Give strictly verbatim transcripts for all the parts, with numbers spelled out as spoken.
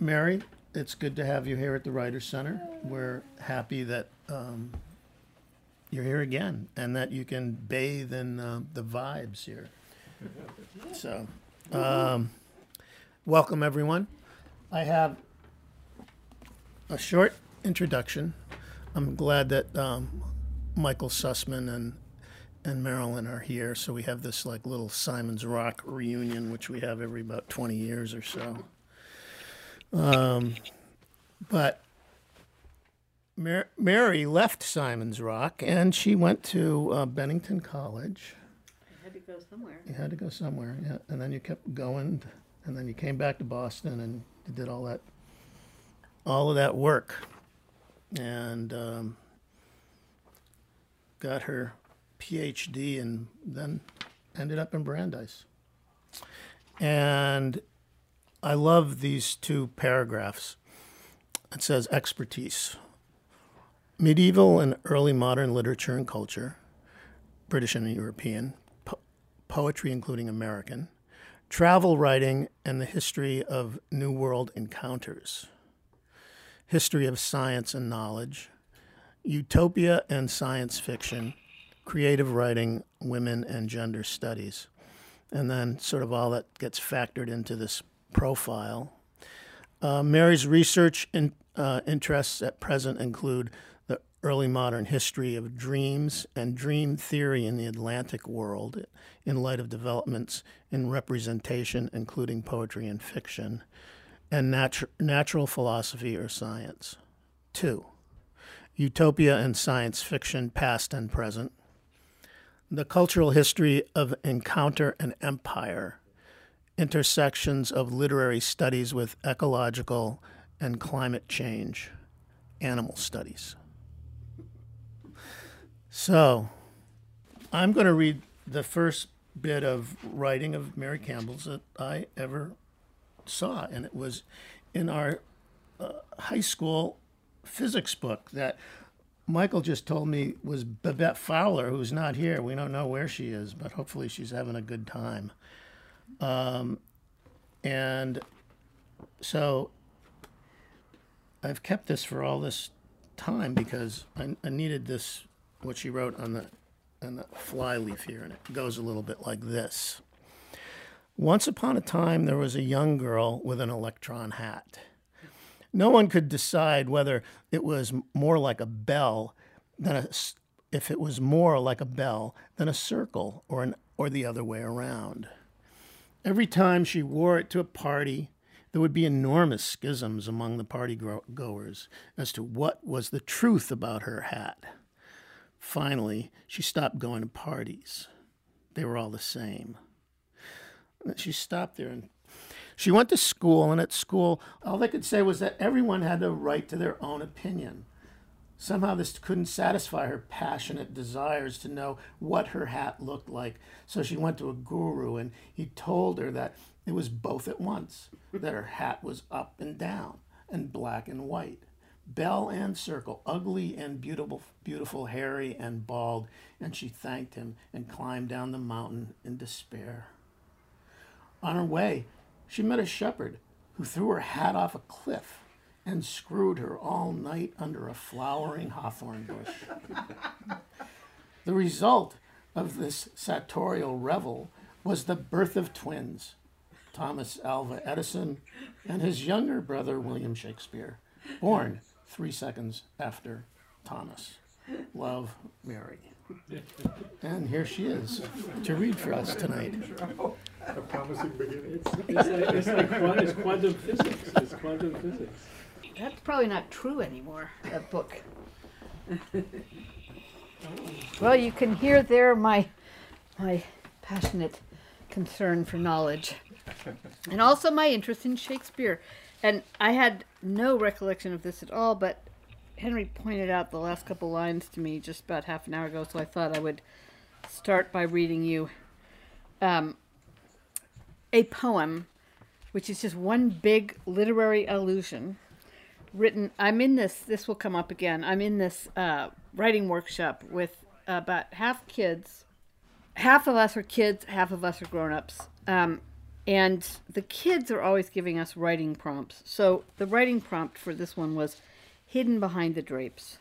Mary, it's good to have you here at the Writers Center. We're happy that um, you're here again and that you can bathe in uh, the vibes here. So, um, welcome everyone. I have a short introduction. I'm glad that um, Michael Sussman and and Marilyn are here, so we have this like little Simon's Rock reunion, which we have every about twenty years or so. Um, but Mar- Mary left Simon's Rock, and she went to uh, Bennington College. I had to go somewhere. You had to go somewhere, yeah. And then you kept going, and then you came back to Boston and you did all that, all of that work, and um, got her P H D, and then ended up in Brandeis. And I love these two paragraphs. It says expertise. Medieval and early modern literature and culture, British and European, po- poetry including American, travel writing and the history of New World encounters, history of science and knowledge, utopia and science fiction, creative writing, women and gender studies, and then sort of all that gets factored into this profile. Uh, Mary's research in, uh, interests at present include the early modern history of dreams and dream theory in the Atlantic world in light of developments in representation, including poetry and fiction, and natu- natural philosophy or science. Two, utopia and science fiction, past and present. The cultural history of encounter and empire, intersections of literary studies with ecological and climate change, animal studies. So, I'm going to read the first bit of writing of Mary Campbell's that I ever saw, and it was in our uh, high school physics book that Michael just told me was Babette Fowler, who's not here. We don't know where she is, but hopefully she's having a good time. Um, and so I've kept this for all this time because I, I needed this, what she wrote on the, on the fly leaf here, and it goes a little bit like this. Once upon a time, there was a young girl with an electron hat. No one could decide whether it was more like a bell than a, if it was more like a bell than a circle or an, or the other way around. Every time she wore it to a party, there would be enormous schisms among the party goers as to what was the truth about her hat. Finally, she stopped going to parties. They were all the same. And she stopped there, and she went to school, and at school, all they could say was that everyone had the right to their own opinion. Somehow this couldn't satisfy her passionate desires to know what her hat looked like. So she went to a guru, and he told her that it was both at once, that her hat was up and down, and black and white, bell and circle, ugly and beautiful, beautiful, hairy and bald, and she thanked him and climbed down the mountain in despair. On her way, she met a shepherd who threw her hat off a cliff and screwed her all night under a flowering hawthorn bush. The result of this sartorial revel was the birth of twins, Thomas Alva Edison and his younger brother William Shakespeare, born three seconds after Thomas. Love, Mary. And here she is to read for us tonight. A promising beginning. It's, it's, like, it's like quantum, it's quantum physics. It's quantum physics. That's probably not true anymore, that book. Well, you can hear there my my passionate concern for knowledge. And also my interest in Shakespeare. And I had no recollection of this at all, but Henry pointed out the last couple lines to me just about half an hour ago, so I thought I would start by reading you um, a poem, which is just one big literary allusion, written, I'm in this, this will come up again, I'm in this uh, writing workshop with about half kids. Half of us are kids, half of us are grown-ups. Um, And the kids are always giving us writing prompts. So the writing prompt for this one was hidden behind the drapes.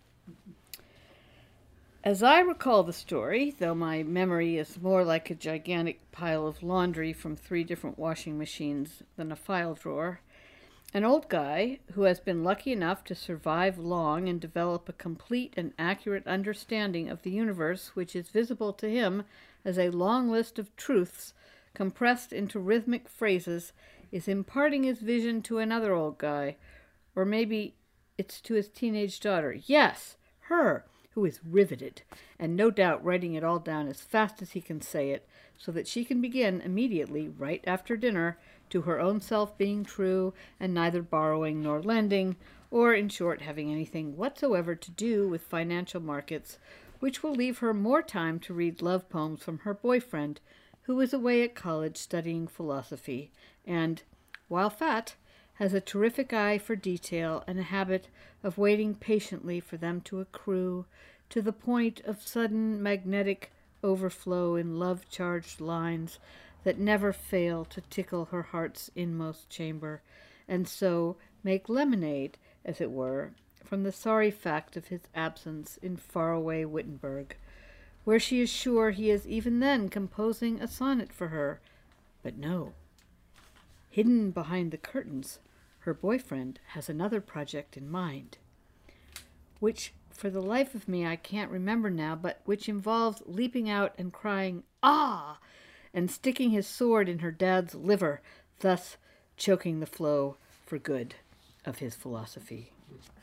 As I recall the story, though my memory is more like a gigantic pile of laundry from three different washing machines than a file drawer, an old guy who has been lucky enough to survive long and develop a complete and accurate understanding of the universe, which is visible to him as a long list of truths compressed into rhythmic phrases, is imparting his vision to another old guy. Or maybe it's to his teenage daughter. Yes, her, who is riveted, and no doubt writing it all down as fast as he can say it, so that she can begin immediately, right after dinner, to her own self being true, and neither borrowing nor lending, or, in short, having anything whatsoever to do with financial markets, which will leave her more time to read love poems from her boyfriend, who is away at college studying philosophy, and, while fat, has a terrific eye for detail and a habit of waiting patiently for them to accrue to the point of sudden magnetic overflow in love-charged lines that never fail to tickle her heart's inmost chamber, and so make lemonade, as it were, from the sorry fact of his absence in faraway Wittenberg, where she is sure he is even then composing a sonnet for her. But no. Hidden behind the curtains, her boyfriend has another project in mind, which, for the life of me, I can't remember now, but which involves leaping out and crying, "Ah!" and sticking his sword in her dad's liver, thus choking the flow for good of his philosophy.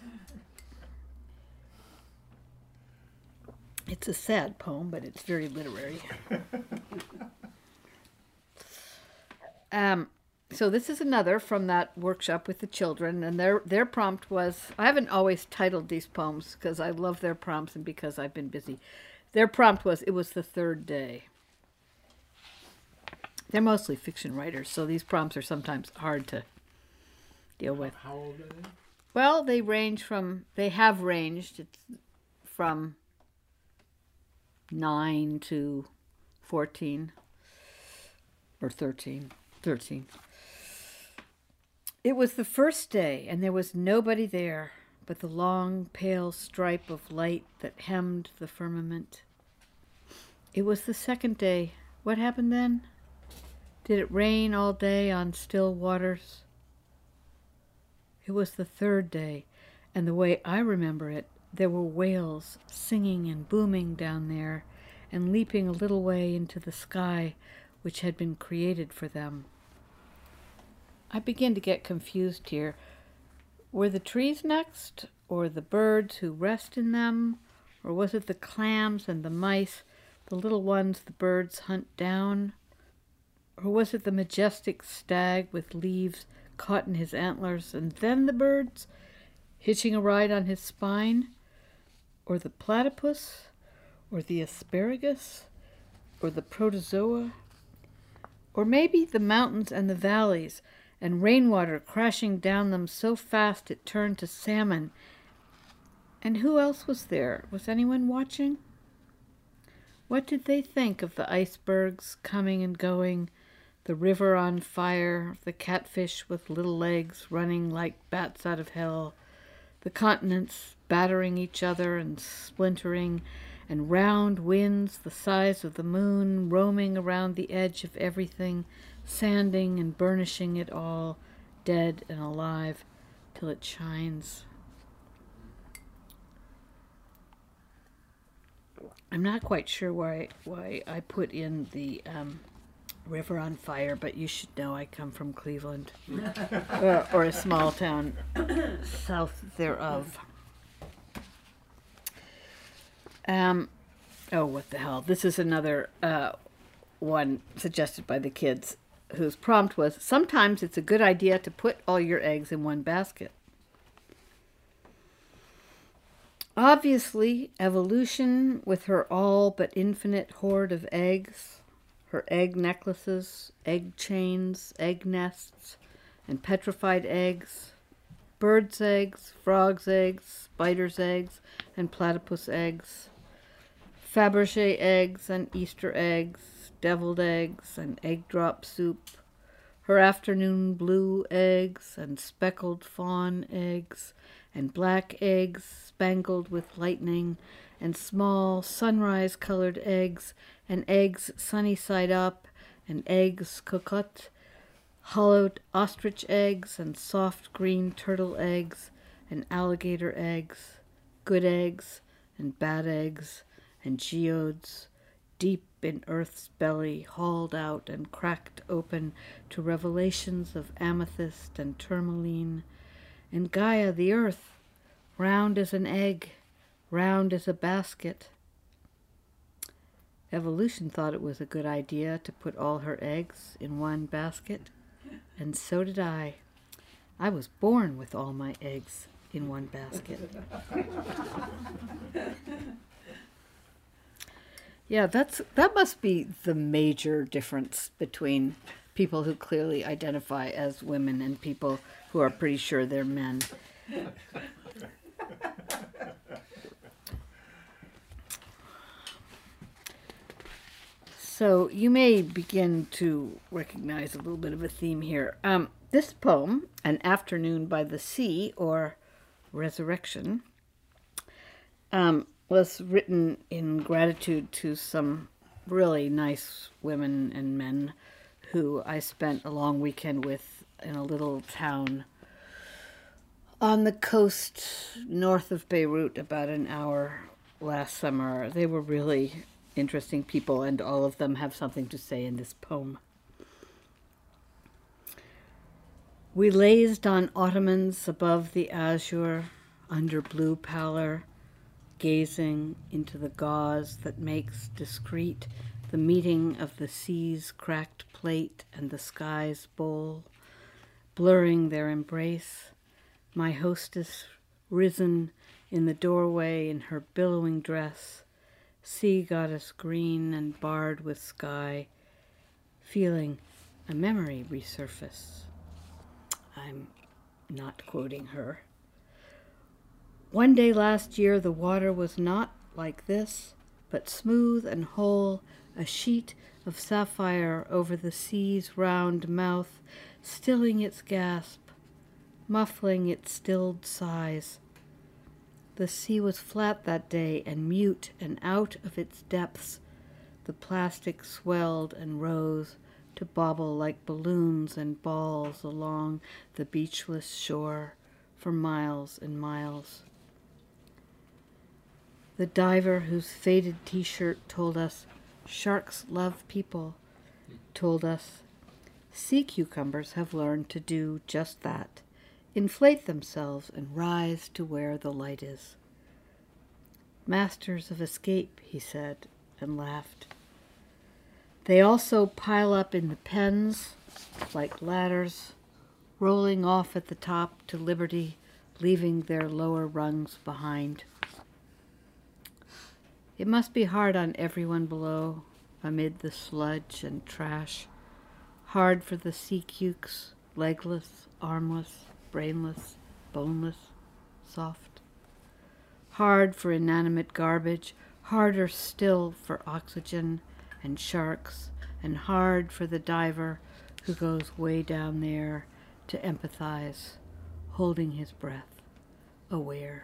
It's a sad poem, but it's very literary. um, so this is another from that workshop with the children, and their their prompt was, I haven't always titled these poems because I love their prompts and because I've been busy. Their prompt was, it was the third day. They're mostly fiction writers, so these prompts are sometimes hard to deal with. How old are they? Well, they range from, they have ranged it's from nine to fourteen or thirteen. thirteen. It was the first day, and there was nobody there but the long, pale stripe of light that hemmed the firmament. It was the second day. What happened then? Did it rain all day on still waters? It was the third day, and the way I remember it, there were whales singing and booming down there and leaping a little way into the sky which had been created for them. I begin to get confused here. Were the trees next, or the birds who rest in them, or was it the clams and the mice, the little ones the birds hunt down? Or was it the majestic stag with leaves caught in his antlers, and then the birds, hitching a ride on his spine? Or the platypus? Or the asparagus? Or the protozoa? Or maybe the mountains and the valleys, and rainwater crashing down them so fast it turned to salmon. And who else was there? Was anyone watching? What did they think of the icebergs coming and going, the river on fire, the catfish with little legs running like bats out of hell, the continents battering each other and splintering, and round winds the size of the moon roaming around the edge of everything, sanding and burnishing it all, dead and alive, till it shines? I'm not quite sure why why I put in the um, river on fire, but you should know I come from Cleveland, or, or a small town south thereof. Um, oh, what the hell? This is another uh, one suggested by the kids, whose prompt was, sometimes it's a good idea to put all your eggs in one basket. Obviously, evolution, with her all but infinite hoard of eggs, her egg necklaces, egg chains, egg nests, and petrified eggs, birds' eggs, frogs' eggs, spiders' eggs, and platypus eggs, Fabergé eggs and Easter eggs, deviled eggs and egg drop soup, her afternoon blue eggs and speckled fawn eggs and black eggs spangled with lightning and small sunrise-colored eggs and eggs sunny side up and eggs cocotte, hollowed ostrich eggs and soft green turtle eggs and alligator eggs, good eggs and bad eggs and geodes, deep in earth's belly, hauled out and cracked open to revelations of amethyst and tourmaline, and Gaia the earth, round as an egg, round as a basket. Evolution thought it was a good idea to put all her eggs in one basket, and so did I. I was born with all my eggs in one basket. Yeah, that's that must be the major difference between people who clearly identify as women and people who are pretty sure they're men. So you may begin to recognize a little bit of a theme here. Um, this poem, An Afternoon by the Sea, or Resurrection, um, was written in gratitude to some really nice women and men who I spent a long weekend with in a little town on the coast north of Beirut, about an hour last summer. They were really interesting people, and all of them have something to say in this poem. We lazed on ottomans above the azure, under blue pallor, gazing into the gauze that makes discreet the meeting of the sea's cracked plate and the sky's bowl, blurring their embrace, my hostess risen in the doorway in her billowing dress, sea goddess green and barred with sky, feeling a memory resurface. I'm not quoting her. One day last year the water was not like this, but smooth and whole, a sheet of sapphire over the sea's round mouth, stilling its gasp, muffling its stilled sighs. The sea was flat that day and mute, and out of its depths the plastic swelled and rose to bobble like balloons and balls along the beachless shore for miles and miles. The diver whose faded t-shirt told us sharks love people, told us sea cucumbers have learned to do just that, inflate themselves and rise to where the light is. Masters of escape, he said, and laughed. They also pile up in the pens like ladders, rolling off at the top to liberty, leaving their lower rungs behind. It must be hard on everyone below, amid the sludge and trash. Hard for the sea cukes, legless, armless, brainless, boneless, soft. Hard for inanimate garbage, harder still for oxygen and sharks, and hard for the diver who goes way down there to empathize, holding his breath, aware.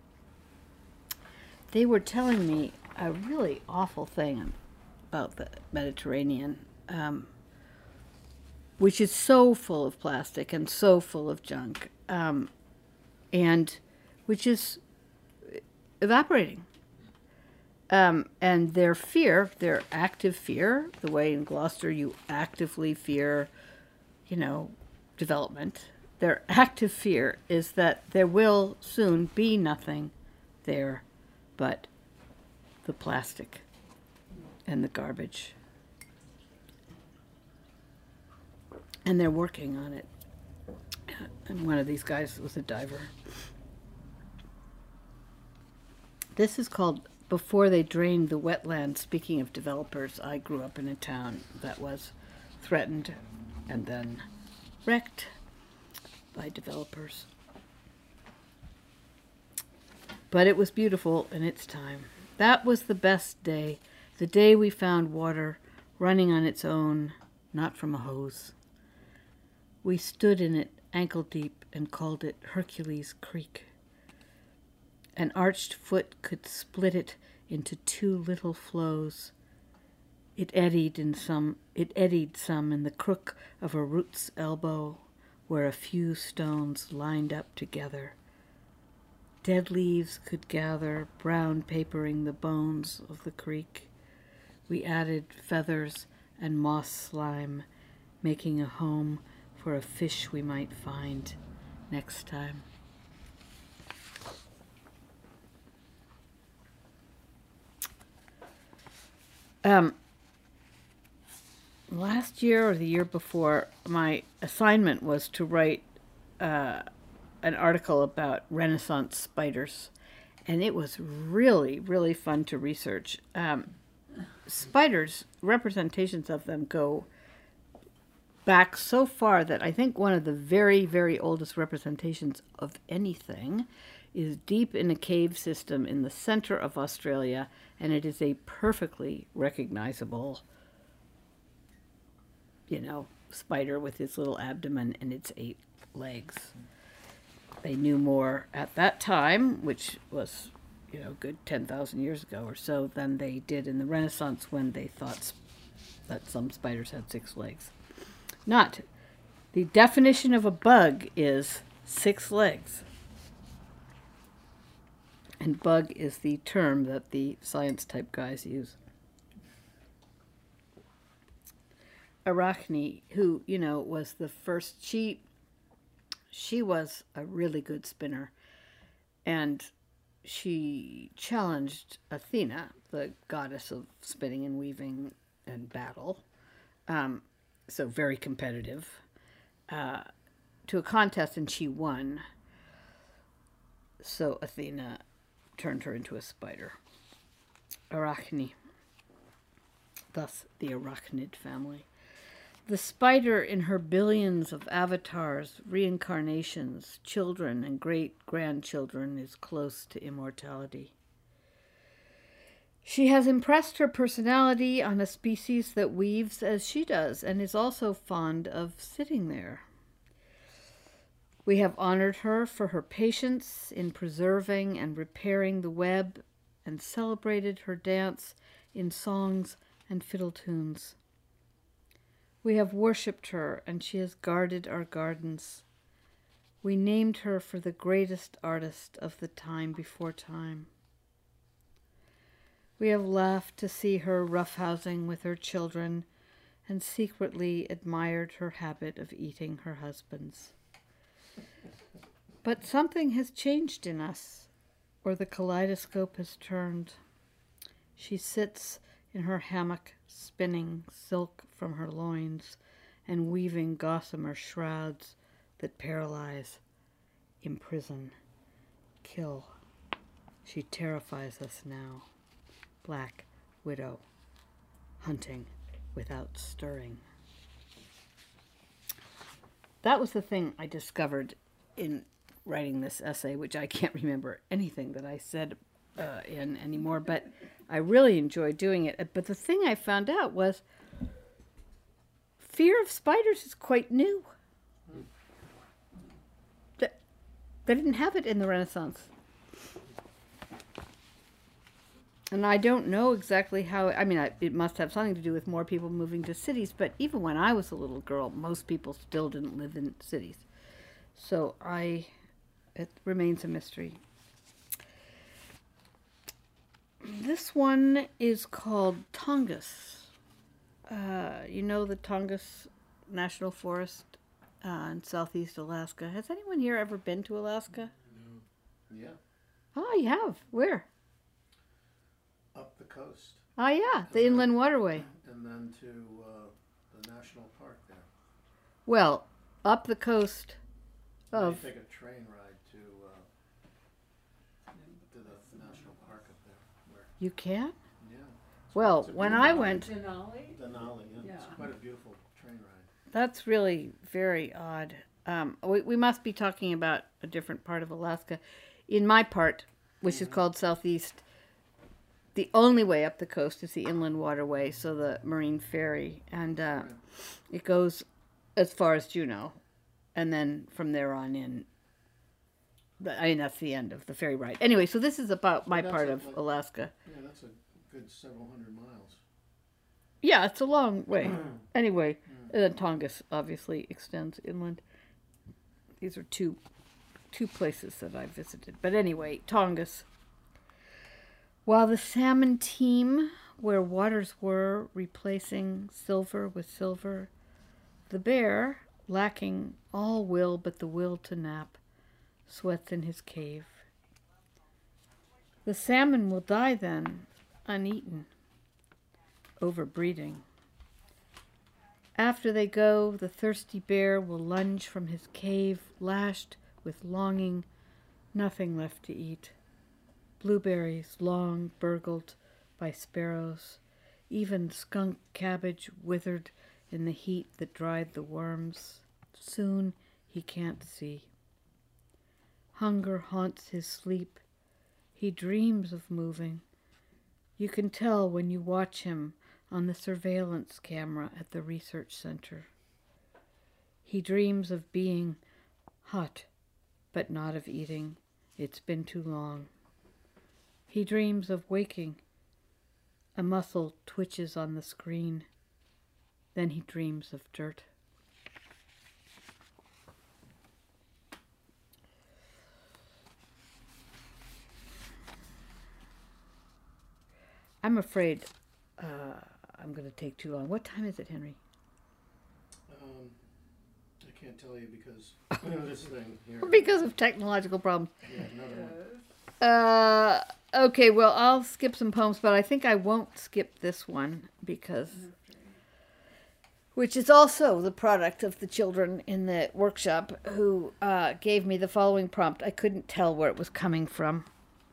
They were telling me a really awful thing about the Mediterranean, um, which is so full of plastic and so full of junk, um, and which is evaporating. Um, and their fear, their active fear, the way in Gloucester you actively fear, you know, development, their active fear is that there will soon be nothing there but the plastic and the garbage. And they're working on it. And one of these guys was a diver. This is called Before They Drained the Wetlands. Speaking of developers, I grew up in a town that was threatened and then wrecked by developers. But it was beautiful in its time. That was the best day, the day we found water running on its own, not from a hose. We stood in it ankle deep and called it Hercules Creek. An arched foot could split it into two little flows. It eddied in some it eddied some in the crook of a root's elbow, where a few stones lined up together. Dead leaves could gather, brown papering the bones of the creek. We added feathers and moss slime, making a home for a fish we might find next time. Um, last year or the year before, my assignment was to write uh, an article about Renaissance spiders, and it was really, really fun to research. Um, spiders, representations of them go back so far that I think one of the very, very oldest representations of anything is deep in a cave system in the center of Australia, and it is a perfectly recognizable, you know, spider with its little abdomen and its eight legs. They knew more at that time, which was, you know, good ten thousand years ago or so, than they did in the Renaissance when they thought that some spiders had six legs. Not. The definition of a bug is six legs. And bug is the term that the science type guys use. Arachne, who, you know, was the first, she, she was a really good spinner. And she challenged Athena, the goddess of spinning and weaving and battle, um, so very competitive, uh, to a contest, and she won. So Athena turned her into a spider. Arachne. Thus, the arachnid family. The spider, in her billions of avatars, reincarnations, children, and great-grandchildren, is close to immortality. She has impressed her personality on a species that weaves as she does, and is also fond of sitting there. We have honored her for her patience in preserving and repairing the web, and celebrated her dance in songs and fiddle tunes. We have worshipped her, and she has guarded our gardens. We named her for the greatest artist of the time before time. We have laughed to see her roughhousing with her children, and secretly admired her habit of eating her husbands. But something has changed in us, or the kaleidoscope has turned. She sits in her hammock, spinning silk from her loins and weaving gossamer shrouds that paralyze, imprison, kill. She terrifies us now. Black widow, hunting without stirring. That was the thing I discovered in writing this essay, which I can't remember anything that I said uh, in anymore, but I really enjoyed doing it. But the thing I found out was fear of spiders is quite new. They, they didn't have it in the Renaissance. And I don't know exactly how, I mean, I, it must have something to do with more people moving to cities, but even when I was a little girl, most people still didn't live in cities. So I, it remains a mystery. This one is called Tongass. Uh, you know the Tongass National Forest uh, in southeast Alaska. Has anyone here ever been to Alaska? No. Yeah. Oh, you have. Where? Up the coast. Oh, yeah, the Inland Waterway. And then to uh, the national park there. Well, up the coast of... You take a train ride to, uh, to the national park up there. Where, You can? yeah. Well, It's a when beautiful- I went... Denali? Denali, yeah. Yeah. It's quite a beautiful train ride. That's really very odd. Um, we, we must be talking about a different part of Alaska. In my part, which is called Southeast, the only way up the coast is the Inland Waterway, so the marine ferry. And uh, it goes as far as Juneau. and then from there on in, the- I mean, that's the end of the ferry ride. Anyway, so this is about my Well, that's part a- of like- Alaska. Yeah, that's a good several hundred miles. Yeah, it's a long way. Anyway, and then Tongass obviously extends inland. These are two two places that I visited. But anyway, Tongass. While the salmon teem where waters were, replacing silver with silver, the bear, lacking all will but the will to nap, sweats in his cave. The salmon will die then, uneaten, overbreeding. After they go, the thirsty bear will lunge from his cave, lashed with longing, nothing left to eat. Blueberries long burgled by sparrows, even skunk cabbage withered in the heat that dried the worms. Soon he can't see. Hunger haunts his sleep. He dreams of moving. You can tell when you watch him on the surveillance camera at the research center. He dreams of being hot, but not of eating. It's been too long. He dreams of waking. A muscle twitches on the screen. Then he dreams of dirt. I'm afraid uh, I'm going to take too long. What time is it, Henry? Um, I can't tell you because this thing here. Because of technological problems. Yeah, another one. Uh, okay, well, I'll skip some poems, but I think I won't skip this one because, which is also the product of the children in the workshop who uh, gave me the following prompt. I couldn't tell where it was coming from.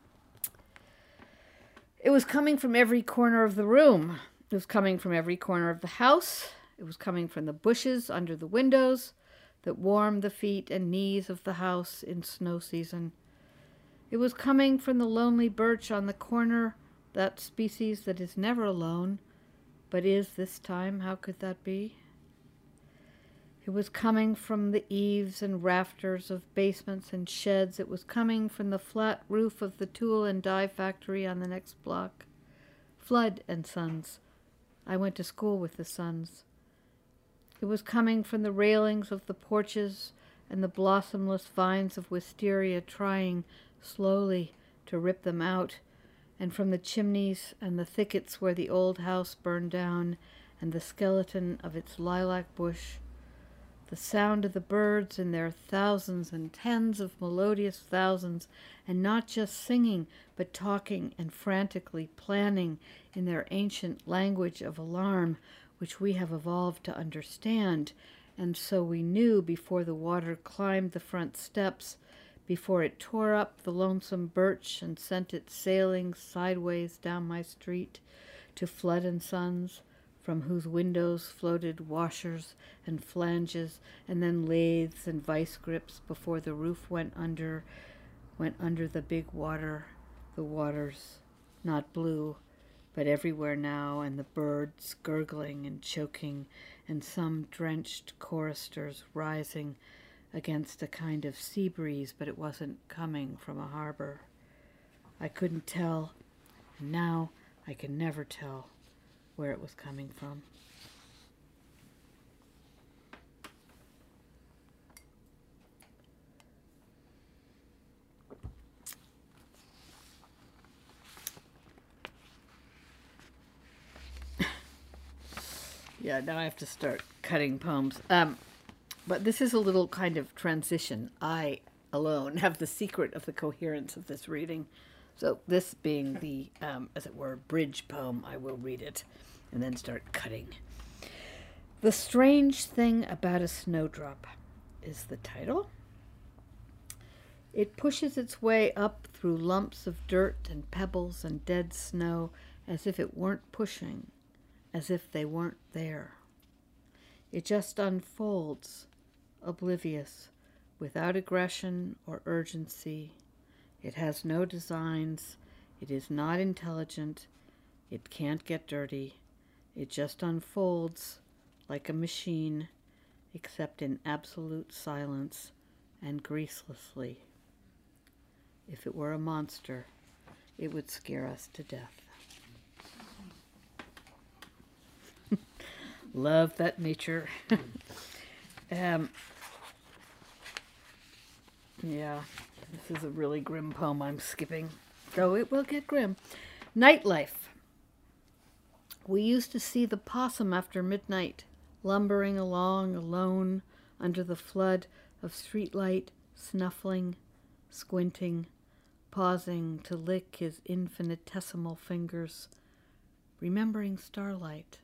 It was coming from every corner of the room. It was coming from every corner of the house. It was coming from the bushes under the windows that warm the feet and knees of the house in snow season. It was coming from the lonely birch on the corner, that species that is never alone, but is this time. How could that be? It was coming from the eaves and rafters of basements and sheds. It was coming from the flat roof of the tool and die factory on the next block. Flood and Sons. I went to school with the Sons. It was coming from the railings of the porches and the blossomless vines of wisteria trying slowly to rip them out, and from the chimneys and the thickets where the old house burned down and the skeleton of its lilac bush. The sound of the birds in their thousands and tens of melodious thousands, and not just singing, but talking and frantically planning in their ancient language of alarm, which we have evolved to understand, and so we knew before the water climbed the front steps, before it tore up the lonesome birch and sent it sailing sideways down my street to Flood and Sons, from whose windows floated washers and flanges, and then lathes and vice grips before the roof went under, went under the big water, the waters, not blue, but everywhere now, and the birds gurgling and choking, and some drenched choristers rising against a kind of sea breeze, but it wasn't coming from a harbor. I couldn't tell, and now I can never tell where it was coming from. Yeah, now I have to start cutting poems. Um, but this is a little kind of transition. I alone have the secret of the coherence of this reading. So this being the, um, as it were, bridge poem, I will read it and then start cutting. The Strange Thing About a Snowdrop is the title. It pushes its way up through lumps of dirt and pebbles and dead snow as if it weren't pushing, as if they weren't there. It just unfolds, oblivious, without aggression or urgency. It has no designs. It is not intelligent. It can't get dirty. It just unfolds like a machine, except in absolute silence and greaselessly. If it were a monster, it would scare us to death. Love that nature. um, yeah, this is a really grim poem I'm skipping. Though it will get grim. Nightlife. We used to see the possum after midnight, lumbering along alone under the flood of streetlight, snuffling, squinting, pausing to lick his infinitesimal fingers, remembering starlight.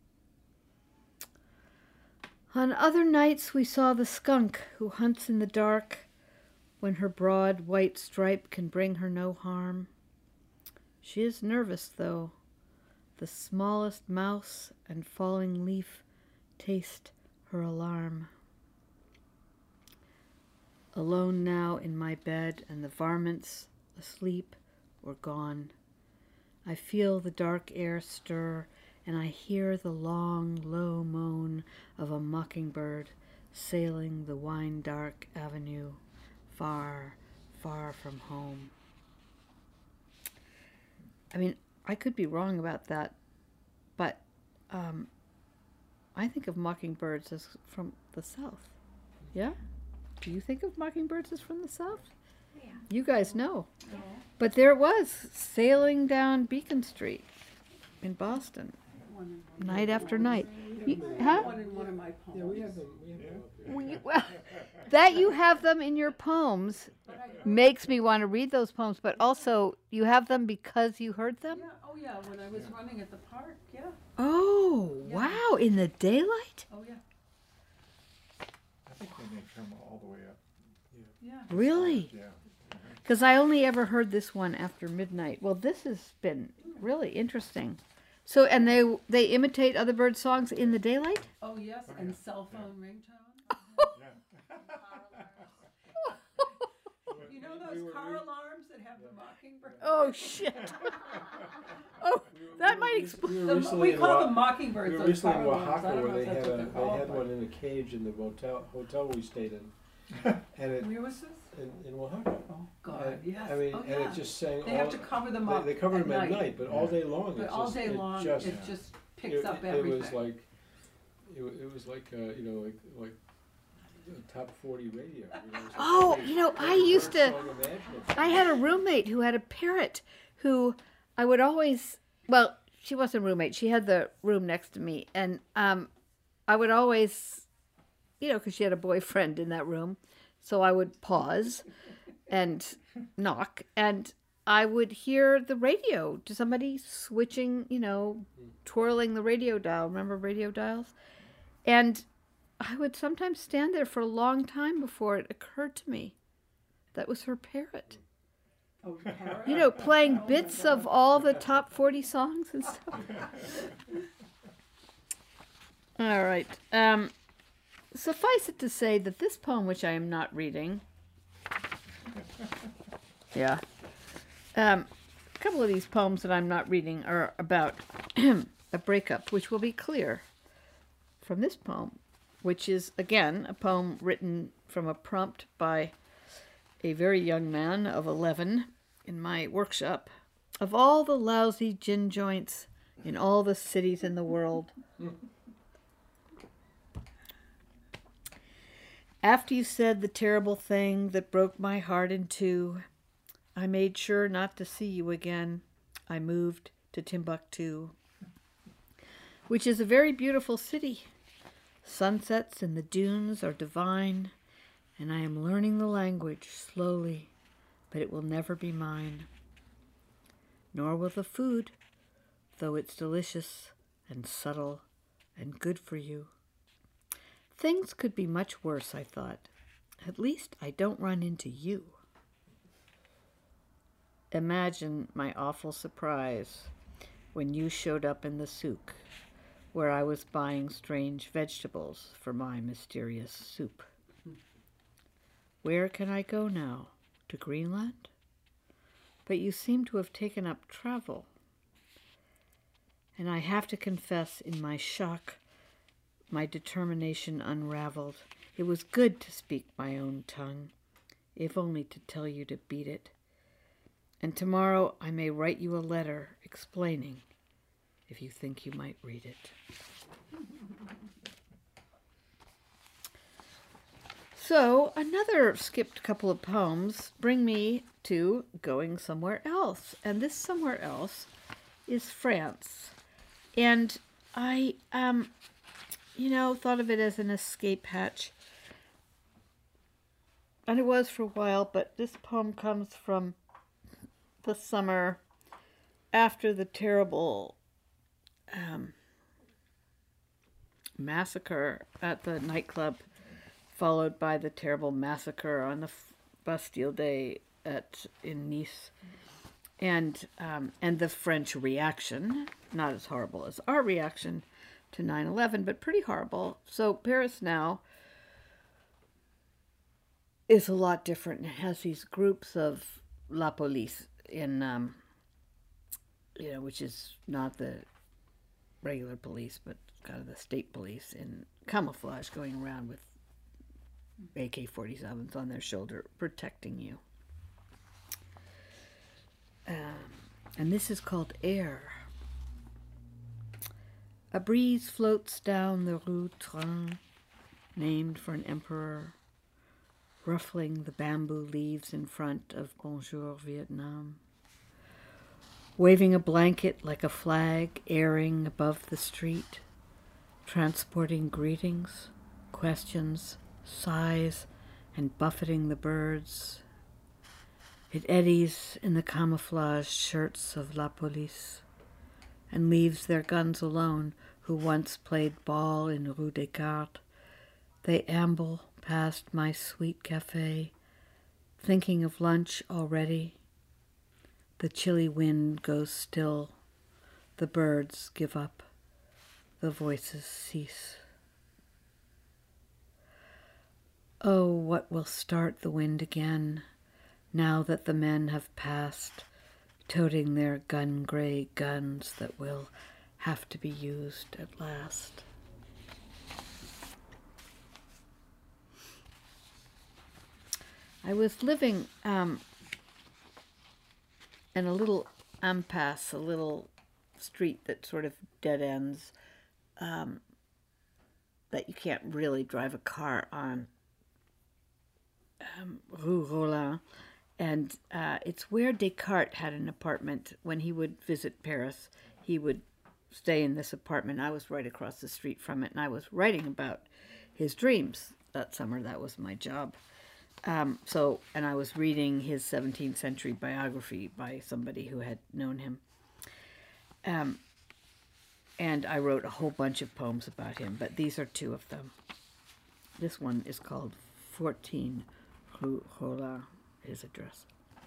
On other nights we saw the skunk who hunts in the dark when her broad white stripe can bring her no harm. She is nervous, though. The smallest mouse and falling leaf taste her alarm. Alone now in my bed, and the varmints asleep or gone, I feel the dark air stir, and I hear the long, low moan of a mockingbird sailing the wine-dark avenue, far, far from home. I mean, I could be wrong about that, but um, I think of mockingbirds as from the South. Yeah? Do you think of mockingbirds as from the South? Yeah. You guys know. Yeah. But there it was, sailing down Beacon Street in Boston, night after night. You, huh? One in one of my poems. Yeah, we have them, we have them up there. Well, you- well, that you have them in your poems makes me want to read those poems, but also you have them because you heard them? Yeah, oh yeah, when I was running at the park, yeah, Oh, Yeah. wow, in the daylight? oh yeah, I think they may come all the way up. yeah. Really? Yeah. Because I only ever heard this one after midnight. Well, this has been really interesting. So, and they they imitate other bird songs in the daylight? Oh yes, Oh, and yeah. cell phone ringtone. You know We those were- car we- alarms that have the mockingbird? Oh, shit. Oh, that might We explain. were The- recently we in call Wa- them mockingbirds. We were those recently car in alarms. I Oaxaca don't where know they if that's had what a, they're they called, had but- one in a cage in the hotel, hotel we stayed in. And it, Where was this? in, in Oaxaca. Oh God, And, yes. I mean, oh, and yeah. it just sang They all, have to cover them they, up. they covered at them at night, but all Yeah. day long. But it all just, day it long, just, it just picks it, up it, everything. It was like, it, wa- it was like, uh, you know, like, like a top forty radio. You know, it was like Oh, every- you know, I every used bird to- song imaginable. I had a roommate who had a parrot who I would always, well, she wasn't a roommate. She had the room next to me. And um, I would always, you know, because she had a boyfriend in that room. So I would pause and knock. And I would hear the radio. To somebody switching, you know, twirling the radio dial. Remember radio dials? And I would sometimes stand there for a long time before it occurred to me that was her parrot. Oh, parrot? You know, playing Oh, my bits God. of all the top forty songs and stuff. All right. Um, suffice it to say that this poem, which I am not reading, yeah, um, a couple of these poems that I'm not reading are about a breakup, which will be clear from this poem, which is, again, a poem written from a prompt by a very young man of eleven in my workshop. Of all the lousy gin joints in all the cities in the world, after you said the terrible thing that broke my heart in two, I made sure not to see you again. I moved to Timbuktu, which is a very beautiful city. Sunsets in the dunes are divine, and I am learning the language slowly, but it will never be mine. Nor will the food, though it's delicious and subtle and good for you. Things could be much worse, I thought. At least I don't run into you. Imagine my awful surprise when you showed up in the souk, where I was buying strange vegetables for my mysterious soup. Where can I go now? To Greenland? But you seem to have taken up travel. And I have to confess in my shock, my determination unraveled. It was good to speak my own tongue, if only to tell you to beat it. And tomorrow I may write you a letter explaining, if you think you might read it. So, another skipped couple of poems bring me to going somewhere else. And this somewhere else is France. And I, um, you know, thought of it as an escape hatch. And it was for a while, but this poem comes from the summer after the terrible um, massacre at the nightclub, followed by the terrible massacre on the Bastille Day at in Nice, and um, and the French reaction, not as horrible as our reaction to nine eleven, but pretty horrible. So Paris now is a lot different. It has these groups of La Police in, um, you know, which is not the regular police, but kind of the state police in camouflage, going around with A K forty-sevens on their shoulder, protecting you. Um, and this is called Air. A breeze floats down the Rue Trin, named for an emperor, ruffling the bamboo leaves in front of Bonjour Vietnam, waving a blanket like a flag airing above the street, transporting greetings, questions, sighs, and buffeting the birds. It eddies in the camouflage shirts of La Police and leaves their guns alone who once played ball in Rue Descartes. They amble past my sweet cafe, thinking of lunch already. The chilly wind goes still. The birds give up. The voices cease. Oh, what will start the wind again, now that the men have passed, toting their gun-gray guns that will have to be used at last. I was living um, in a little impasse, a little street that sort of dead ends, um, that you can't really drive a car on, um, Rue Rollin. And uh, it's where Descartes had an apartment. When he would visit Paris, he would stay in this apartment. I was right across the street from it, and I was writing about his dreams that summer. That was my job. Um, so, and I was reading his seventeenth century biography by somebody who had known him. Um, and I wrote a whole bunch of poems about him, but these are two of them. This one is called fourteen Rue Rollin, his address.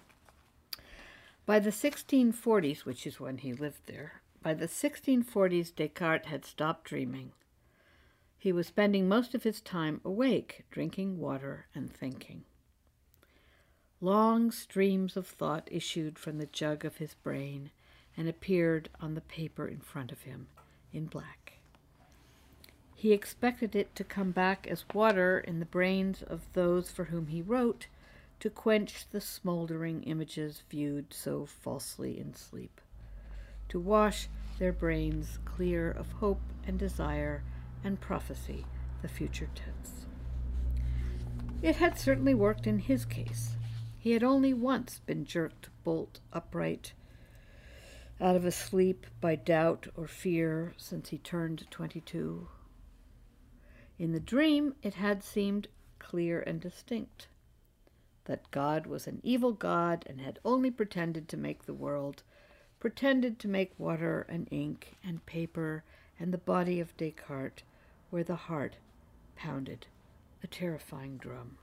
By the sixteen forties, which is when he lived there, by the sixteen forties, Descartes had stopped dreaming. He was spending most of his time awake, drinking water and thinking. Long streams of thought issued from the jug of his brain and appeared on the paper in front of him in black. He expected it to come back as water in the brains of those for whom he wrote, to quench the smoldering images viewed so falsely in sleep, to wash their brains clear of hope and desire and prophecy, the future tense. It had certainly worked in his case. He had only once been jerked bolt upright out of a sleep by doubt or fear since he turned twenty-two. In the dream, it had seemed clear and distinct that God was an evil God and had only pretended to make the world, pretended to make water and ink and paper and the body of Descartes, where the heart pounded a terrifying drum.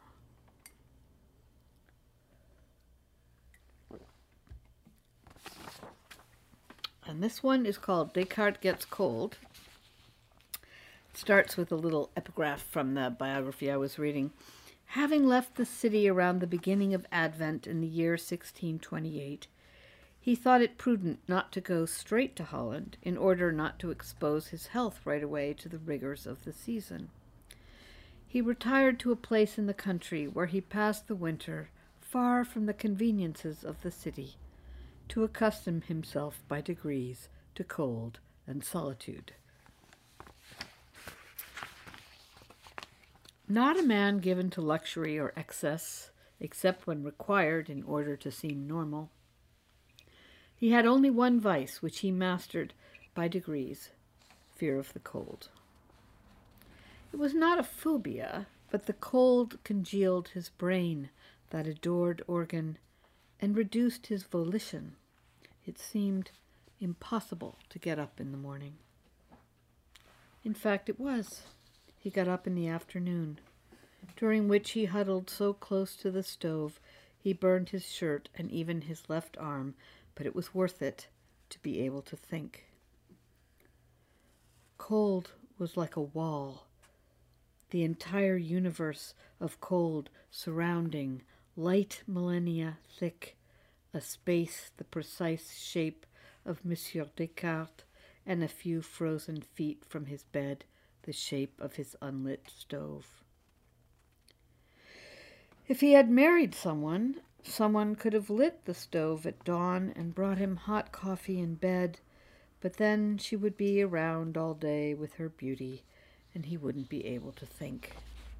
And this one is called Descartes Gets Cold. It starts with a little epigraph from the biography I was reading. Having left the city around the beginning of Advent in the year sixteen twenty-eight, He thought it prudent not to go straight to Holland in order not to expose his health right away to the rigors of the season. He retired to a place in the country where he passed the winter far from the conveniences of the city, to accustom himself by degrees to cold and solitude. Not a man given to luxury or excess, except when required in order to seem normal. He had only one vice, which he mastered by degrees, fear of the cold. It was not a phobia, but the cold congealed his brain, that adored organ, and reduced his volition. It seemed impossible to get up in the morning. In fact, it was. He got up in the afternoon, during which he huddled so close to the stove he burned his shirt and even his left arm, but it was worth it to be able to think. Cold was like a wall, the entire universe of cold surrounding, light millennia thick, a space the precise shape of Monsieur Descartes, and a few frozen feet from his bed, the shape of his unlit stove. If he had married someone, someone could have lit the stove at dawn and brought him hot coffee in bed, but then she would be around all day with her beauty, and he wouldn't be able to think.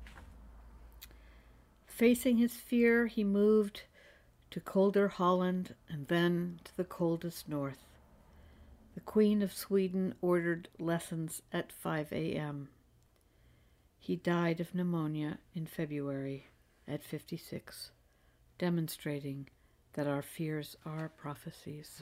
Facing his fear, he moved to colder Holland and then to the coldest north. The Queen of Sweden ordered lessons at five a.m. He died of pneumonia in February at fifty-six, demonstrating that our fears are prophecies.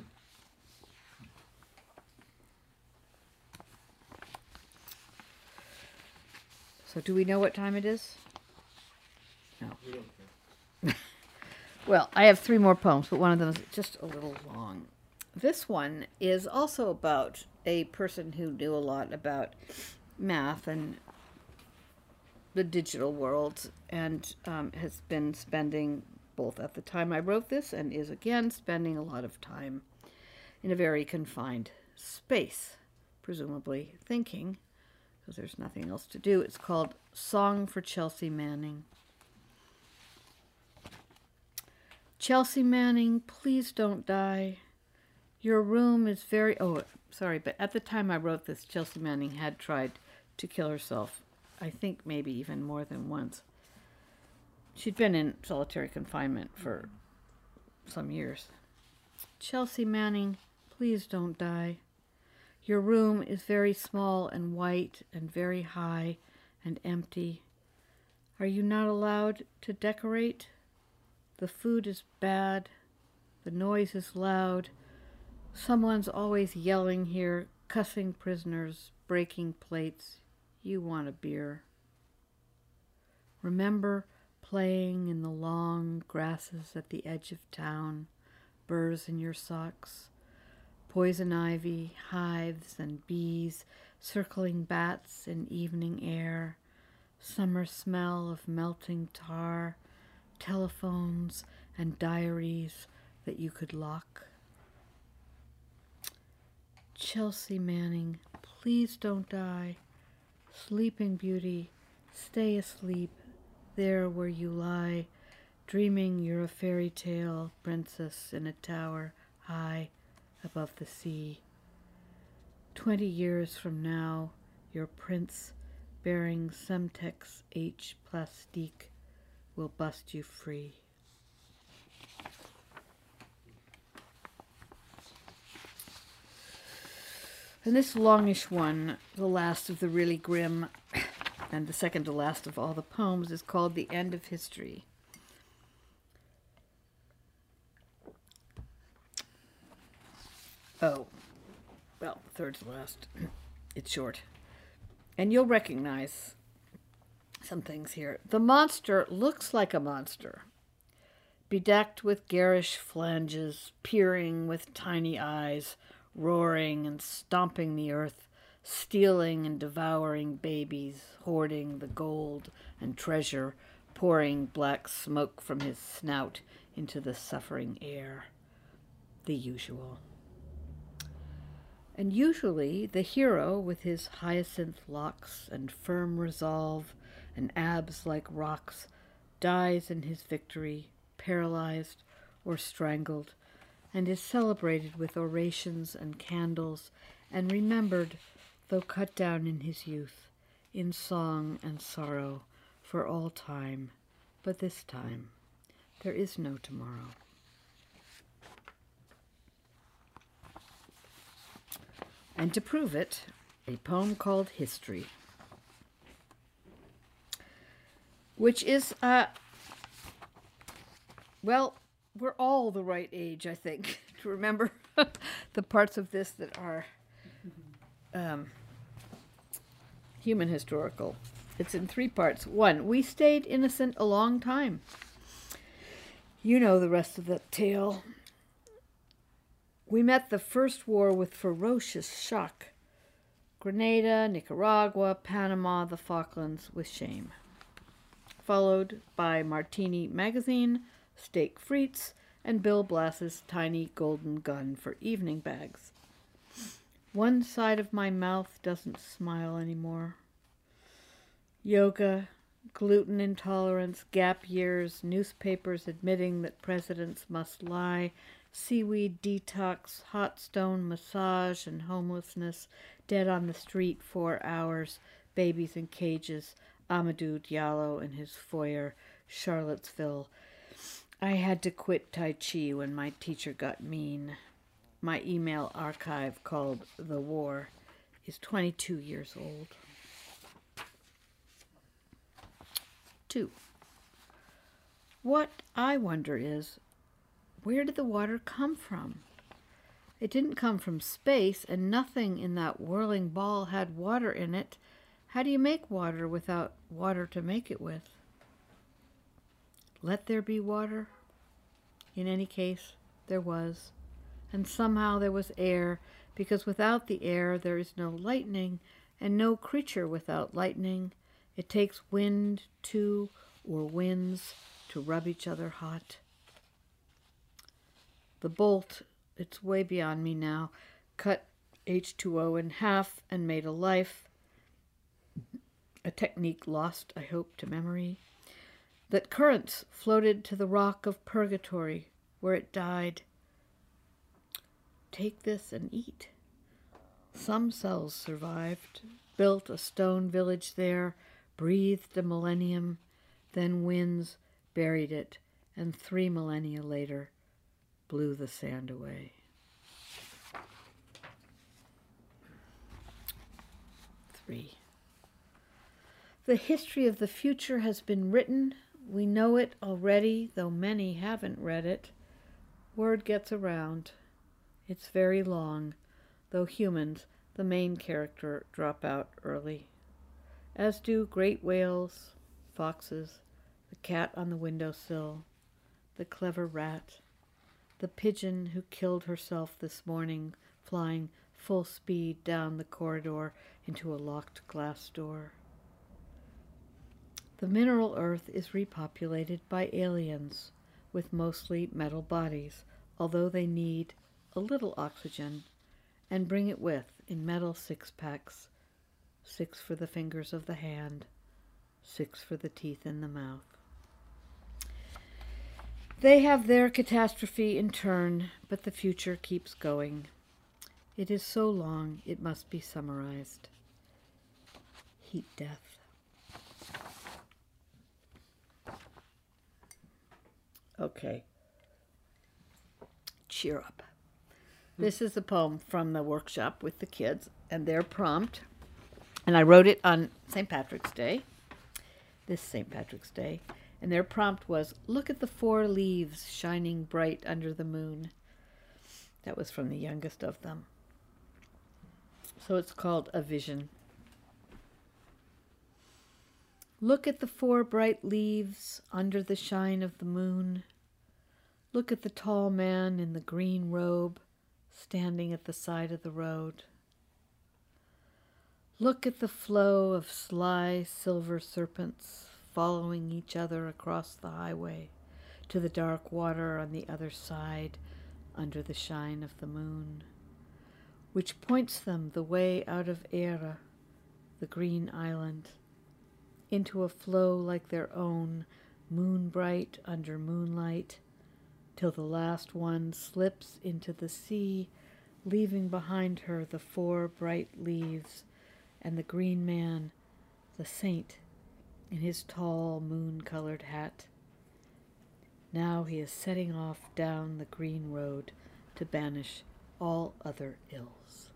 So do we know what time it is? No. We don't care. Well, I have three more poems, but one of them is just a little long. This one is also about a person who knew a lot about math and the digital world, and um, has been spending, both at the time I wrote this and is again spending a lot of time in a very confined space, presumably thinking, because there's nothing else to do. It's called Song for Chelsea Manning. Chelsea Manning, please don't die. Your room is very... Oh, sorry, but at the time I wrote this, Chelsea Manning had tried to kill herself. I think maybe even more than once. She'd been in solitary confinement for some years. Chelsea Manning, please don't die. Your room is very small and white and very high and empty. Are you not allowed to decorate? The food is bad. The noise is loud. Someone's always yelling here, cussing prisoners, breaking plates. You want a beer. Remember playing in the long grasses at the edge of town, burrs in your socks, poison ivy, hives and bees, circling bats in evening air, summer smell of melting tar, telephones and diaries that you could lock. Chelsea Manning, please don't die. Sleeping Beauty, stay asleep there where you lie, dreaming you're a fairy tale princess in a tower high above the sea. Twenty years from now, your prince bearing Semtex H Plastique will bust you free. And this longish one, the last of the really grim, and the second to last of all the poems, is called The End of History. Oh, well, third to last. It's short. And you'll recognize some things here. The monster looks like a monster, bedecked with garish flanges, peering with tiny eyes, roaring and stomping the earth, stealing and devouring babies, hoarding the gold and treasure, pouring black smoke from his snout into the suffering air. the usual. And usually the hero, with his hyacinth locks and firm resolve and abs like rocks, dies in his victory, paralyzed or strangled, and is celebrated with orations and candles, and remembered, though cut down in his youth, in song and sorrow, for all time. But this time there is no tomorrow. And to prove it, a poem called History, which is, uh, well, we're all the right age, I think, to remember the parts of this that are um, human historical. It's in three parts. One, we stayed innocent a long time. You know the rest of the tale. We met the first war with ferocious shock. Grenada, Nicaragua, Panama, the Falklands with shame. Followed by Martini Magazine, steak frites, and Bill Blass's tiny golden gun for evening bags. One side of my mouth doesn't smile anymore. Yoga, gluten intolerance, gap years, newspapers admitting that presidents must lie, seaweed detox, hot stone massage, and homelessness, dead on the street four hours, babies in cages, Amadou Diallo in his foyer, Charlottesville. I had to quit Tai Chi when my teacher got mean. My email archive, called The War, is twenty-two years old. Two. What I wonder is, where did the water come from? It didn't come from space, and nothing in that whirling ball had water in it. How do you make water without water to make it with? Let there be water? In any case, there was. And somehow there was air, because without the air there is no lightning, and no creature without lightning. It takes wind, too, or winds, to rub each other hot. The bolt, it's way beyond me now, cut H two O in half and made a life, a technique lost, I hope, to memory, that currents floated to the rock of purgatory, where it died. Take this and eat. Some cells survived, built a stone village there, breathed a millennium, then winds buried it, and three millennia later blew the sand away. Three. The history of the future has been written. We know it already, though many haven't read it. Word gets around. It's very long, though humans, the main character, drop out early, as do great whales, foxes, the cat on the windowsill, the clever rat, the pigeon who killed herself this morning flying full speed down the corridor into a locked glass door. The mineral earth is repopulated by aliens with mostly metal bodies, although they need a little oxygen and bring it with in metal six-packs, six for the fingers of the hand, six for the teeth in the mouth. They have their catastrophe in turn, but the future keeps going. It is so long it must be summarized. Heat death. Okay. Cheer up. This is a poem from the workshop with the kids and their prompt. And I wrote it on Saint Patrick's Day, this Saint Patrick's Day. And their prompt was, look at the four leaves shining bright under the moon. That was from the youngest of them. So it's called A Vision. Look at the four bright leaves under the shine of the moon. Look at the tall man in the green robe standing at the side of the road. Look at the flow of sly silver serpents following each other across the highway to the dark water on the other side, under the shine of the moon, which points them the way out of Eire, the green island, into a flow like their own, moon bright under moonlight, till the last one slips into the sea, leaving behind her the four bright leaves and the green man, the saint, in his tall moon-colored hat. Now he is setting off down the green road to banish all other ills.